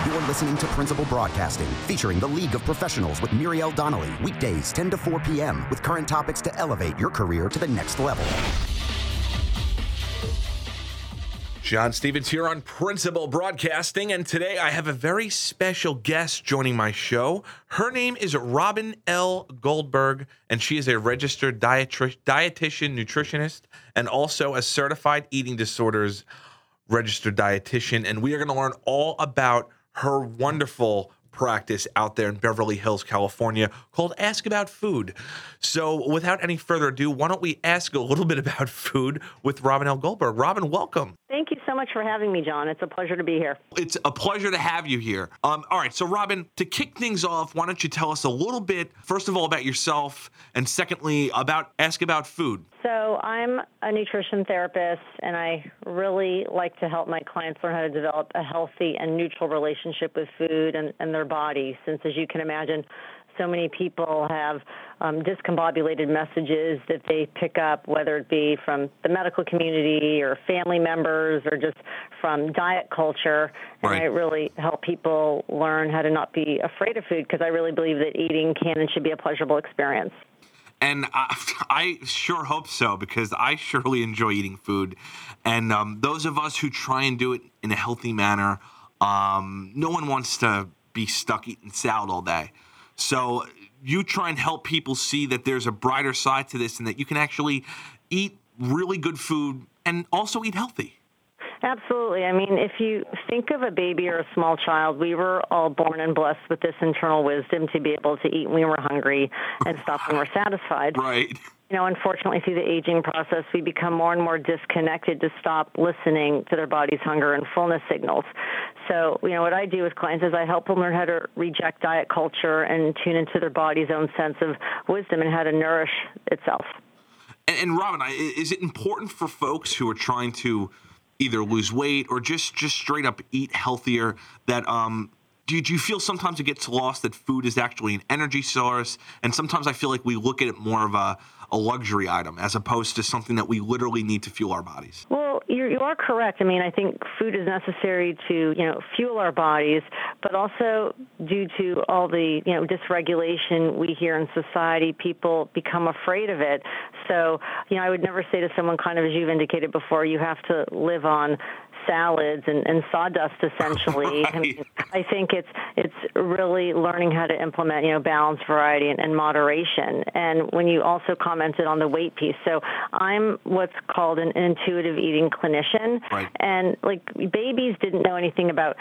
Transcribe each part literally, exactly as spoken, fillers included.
You're listening to Principal Broadcasting, featuring the League of Professionals with Muriel Donnelly, weekdays ten to four p.m., with current topics to elevate your career to the next level. John Stevens here on Principal Broadcasting, and today I have a very special guest joining my show. Her name is Robin L. Goldberg, and she is a registered dietri- dietitian, nutritionist, and also a certified eating disorders registered dietitian. And we are going to learn all about her wonderful practice out there in Beverly Hills, California, called Ask About Food. So without any further ado, why don't we ask a little bit about food with Robin L. Goldberg. Robin, welcome. Thank you so much for having me, John. It's a pleasure to be here. It's a pleasure to have you here. Um, all right, so Robin, to kick things off, why don't you tell us a little bit, first of all, about yourself, and secondly, about Ask About Food. So I'm a nutrition therapist, and I really like to help my clients learn how to develop a healthy and neutral relationship with food and, and their body, since, as you can imagine, so many people have um, discombobulated messages that they pick up, whether it be from the medical community or family members or just from diet culture. And right. I really help people learn how to not be afraid of food, because I really believe that eating can and should be a pleasurable experience. And I, I sure hope so, because I surely enjoy eating food. And um, those of us who try and do it in a healthy manner, um, no one wants to be stuck eating salad all day. So you try and help people see that there's a brighter side to this and that you can actually eat really good food and also eat healthy. Absolutely. I mean, if you think of a baby or a small child, we were all born and blessed with this internal wisdom to be able to eat when we were hungry and stop when we're satisfied. Right. You know, unfortunately, through the aging process, we become more and more disconnected to stop listening to their body's hunger and fullness signals. So, you know, what I do with clients is I help them learn how to reject diet culture and tune into their body's own sense of wisdom and how to nourish itself. And, and Robin, is it important for folks who are trying to either lose weight or just, just straight up eat healthier that um, do, do you feel sometimes it gets lost that food is actually an energy source? And sometimes I feel like we look at it more of a, a luxury item as opposed to something that we literally need to fuel our bodies. Well, you're, you are correct. I mean, I think food is necessary to, you know, fuel our bodies, but also due to all the, you know, dysregulation we hear in society, people become afraid of it. So, you know, I would never say to someone, kind of as you've indicated before, you have to live on salads and, and sawdust, essentially. Right. I mean, I think it's it's really learning how to implement, you know, balance, variety, and, and moderation. And when you also commented on the weight piece, so I'm what's called an intuitive eating clinician. Right. And like babies didn't know anything about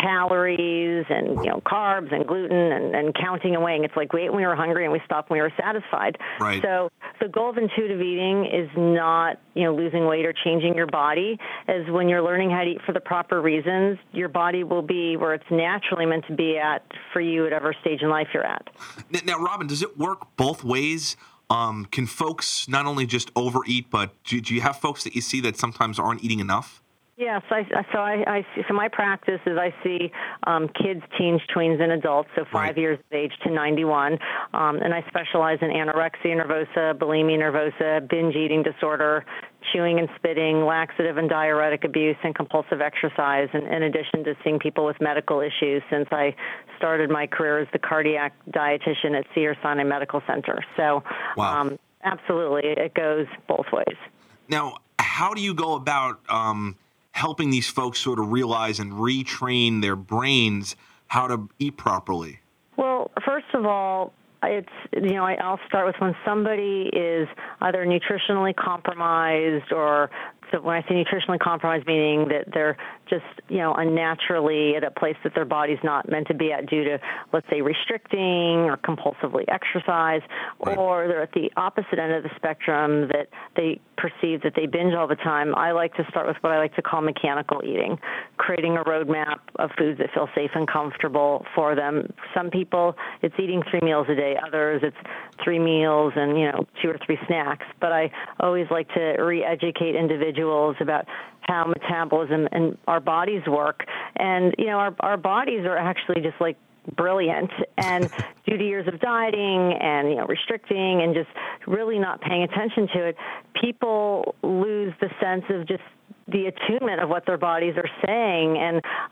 calories and, you know, carbs and gluten and, and counting and weighing. It's like we ate when we were hungry and we stopped when we were satisfied. Right. So the goal of intuitive eating is not, you know, losing weight or changing your body. As when you're learning how to eat for the proper reasons, your body will be where it's naturally meant to be at for you at whatever stage in life you're at. Now, Robin, does it work both ways? Um, can folks not only just overeat, but do, do you have folks that you see that sometimes aren't eating enough? Yes, I, so I, I see, so my practice is I see um, kids, teens, tweens, and adults, so five Right. years of age to ninety-one, um, and I specialize in anorexia nervosa, bulimia nervosa, binge eating disorder, chewing and spitting, laxative and diuretic abuse, and compulsive exercise, and in addition to seeing people with medical issues since I started my career as the cardiac dietitian at Cedars-Sinai Medical Center. So Wow. um, absolutely, it goes both ways. Now, how do you go about um, helping these folks sort of realize and retrain their brains how to eat properly? Well, first of all, it's, you know, I'll start with when somebody is either nutritionally compromised or, so when I say nutritionally compromised, meaning that they're just, you know, unnaturally at a place that their body's not meant to be at due to, let's say, restricting or compulsively exercise, Right. or they're at the opposite end of the spectrum that they perceive that they binge all the time. I like to start with what I like to call mechanical eating, creating a roadmap of foods that feel safe and comfortable for them. Some people, it's eating three meals a day. Others, it's three meals and, you know, two or three snacks. But I always like to re-educate individuals about how metabolism and our bodies work. And, you know, our, our bodies are actually just like brilliant. And due to years of dieting and, you know, restricting and just really not paying attention to it, people lose the sense of just the attunement of what their bodies are saying. And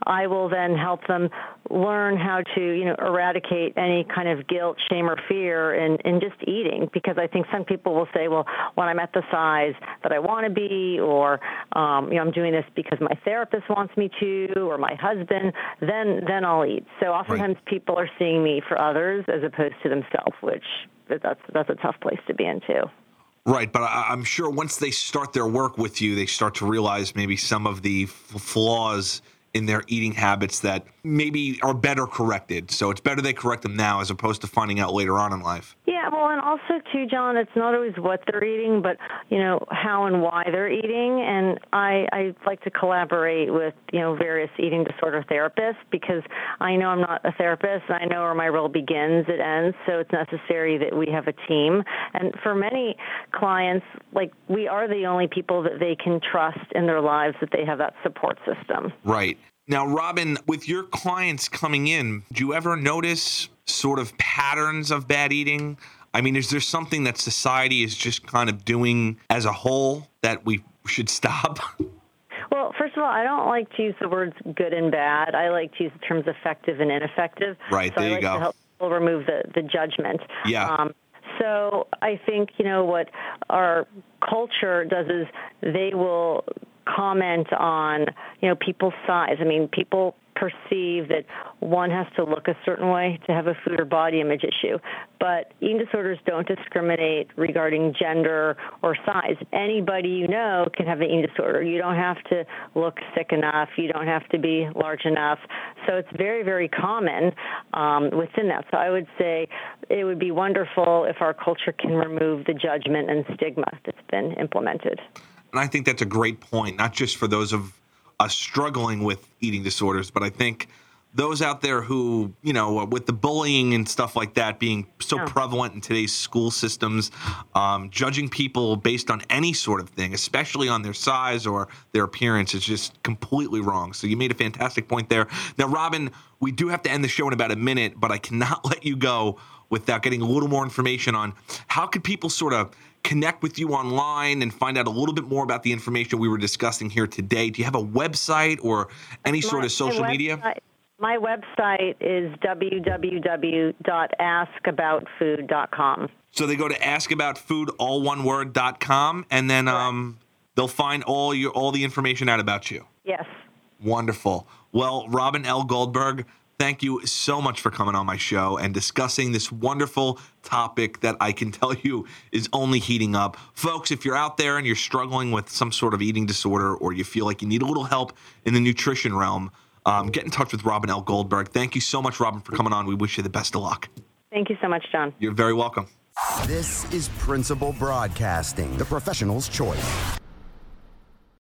I will then help them learn how to, you know, eradicate any kind of guilt, shame, or fear in, in just eating. Because I think some people will say, well, when I'm at the size that I want to be, or um, you know, I'm doing this because my therapist wants me to, or my husband, then then I'll eat. So oftentimes right. people are seeing me for others as opposed to themselves, which that's that's a tough place to be in too. Right, but I, I'm sure once they start their work with you, they start to realize maybe some of the f- flaws in their eating habits that maybe are better corrected. So it's better they correct them now as opposed to finding out later on in life. Yeah, well, and also, too, John, it's not always what they're eating, but, you know, how and why they're eating. And I, I like to collaborate with, you know, various eating disorder therapists because I know I'm not a therapist, and I know where my role begins, it ends, so it's necessary that we have a team. And for many clients, like, we are the only people that they can trust in their lives, that they have that support system. Right. Now, Robin, with your clients coming in, do you ever notice sort of patterns of bad eating? I mean, is there something that society is just kind of doing as a whole that we should stop? Well, first of all, I don't like to use the words good and bad. I like to use the terms effective and ineffective. Right, so there I you like go. To help people remove the, the judgment. Yeah. Um, so I think, you know, what our culture does is they will comment on, you know, people's size. I mean, people perceive that one has to look a certain way to have a food or body image issue. But eating disorders don't discriminate regarding gender or size. Anybody you know can have an eating disorder. You don't have to look sick enough. You don't have to be large enough. So it's very, very common um, within that. So I would say it would be wonderful if our culture can remove the judgment and stigma that's been implemented. And I think that's a great point, not just for those of us struggling with eating disorders, but I think those out there who, you know, with the bullying and stuff like that being so yeah. prevalent in today's school systems, um, judging people based on any sort of thing, especially on their size or their appearance, is just completely wrong. So you made a fantastic point there. Now, Robin, we do have to end the show in about a minute, but I cannot let you go without getting a little more information on how could people sort of connect with you online and find out a little bit more about the information we were discussing here today. Do you have a website or any sort my, of social my media? Website, my website is w w w dot ask about food dot com. So they go to ask about food, all one word, dot com, and then um, they'll find all your all the information out about you. Yes. Wonderful. Well, Robin L. Goldberg, thank you so much for coming on my show and discussing this wonderful topic that I can tell you is only heating up. Folks, if you're out there and you're struggling with some sort of eating disorder or you feel like you need a little help in the nutrition realm, um, get in touch with Robin L. Goldberg. Thank you so much, Robin, for coming on. We wish you the best of luck. Thank you so much, John. You're very welcome. This is Principal Broadcasting, the professional's choice.